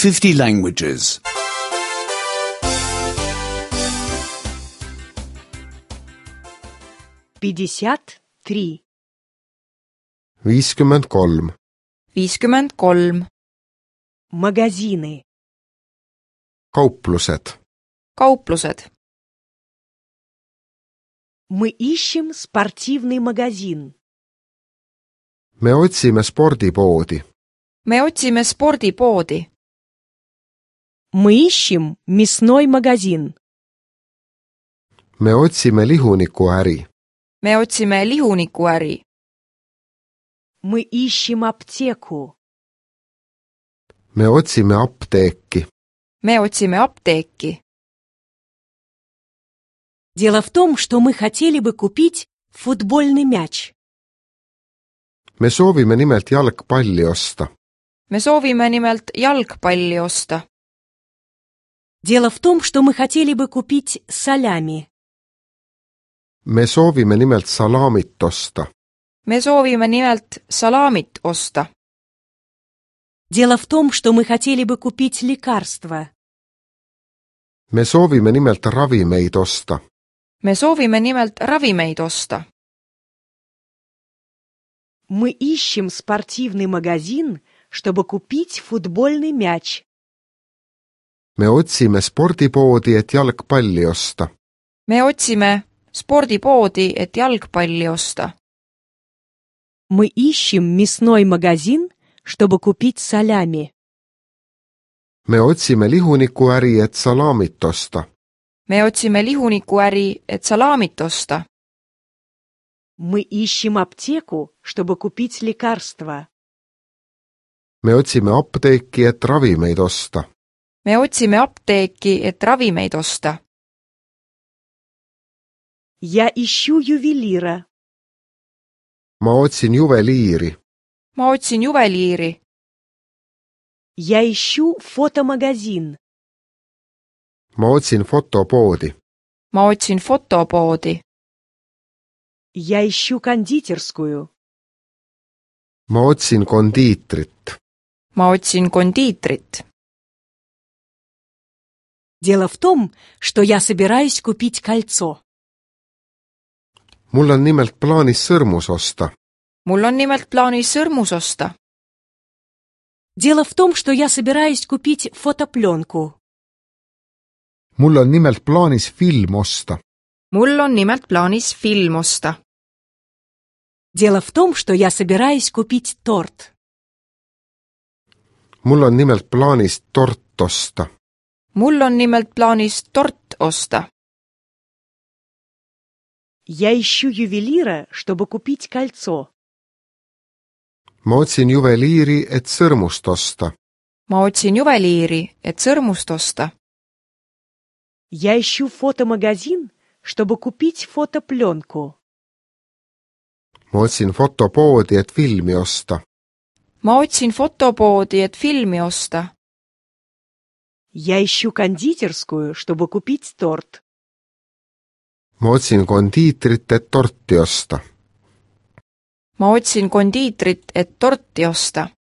50 languages. 53. 53. 53. Магазины. Kauplused. Kauplused. Мы ищем спортивный магазин. Me otsime spordipoodi. Me otsime spordipoodi. Мы ищем мясной магазин. Me otsime lihunikuäri. Me otsime lihunikuäri. Мы ищем аптеку. Me otsime apteeki. Me otsime apteeki. Дело в том, что мы хотели бы купить футбольный мяч. Me soovime nimelt jalgpalli osta. Me soovime nimelt jalgpalli osta. Дело в том, что мы хотели бы купить салями. Me soovime nimelt salamit osta. Me soovime nimelt salamit osta. Дело в том, что мы хотели бы купить лекарства. Me soovime nimelt ravimeid osta. Me soovime nimelt ravimeid osta. Мы ищем спортивный магазин, чтобы купить футбольный мяч. Me otsime spordipoodi, et jalgpalli osta. Me otsime spordipoodi, et jalgpalli osta. Мы ищем мясной магазин, чтобы купить салями. Me otsime lihunikuäri, et salamit osta. Me otsime lihunikuäri, et salamit osta. Мы ищем аптеку, чтобы купить лекарства. Me otsime apteeki, et ravimeid osta. Me otsime apteeki, et ravimeid osta. Я ищу ювелира. Ma otsin juveliiri. Ma otsin juveliiri. Я ищу фотомагазин. Ma otsin fotopoodi. Ma otsin fotopoodi. Я ищу кондитерскую. Ma otsin kondiitrit. Ma otsin kondiitrit. Дело в том, что я собираюсь купить кольцо. Mul on nimelt plaanis sõrmus osta. Mul on nimelt plaanis sõrmus osta. Дело в том, что я собираюсь купить фотопленку. Mul on nimelt plaanis film osta. Mul on nimelt plaanis film osta. Дело в том, что я собираюсь купить торт. Mul on nimelt plaanis tort osta. Mul on nimelt plaanis tort osta. Я ищу ювелира, чтобы купить кольцо. Ma otsin juveliiri, et sõrmust osta. Ma otsin juveliiri, et sõrmust osta. Я ищу фотомагазин, чтобы купить фотопленку. Ma otsin fotopoodi, et filmi osta. Ma otsin fotopoodi, et filmi osta. Я ищу кондитерскую, чтобы купить торт. Ma otsin kondiitrit, et torti osta. Ma otsin kondiitrit, et torti osta.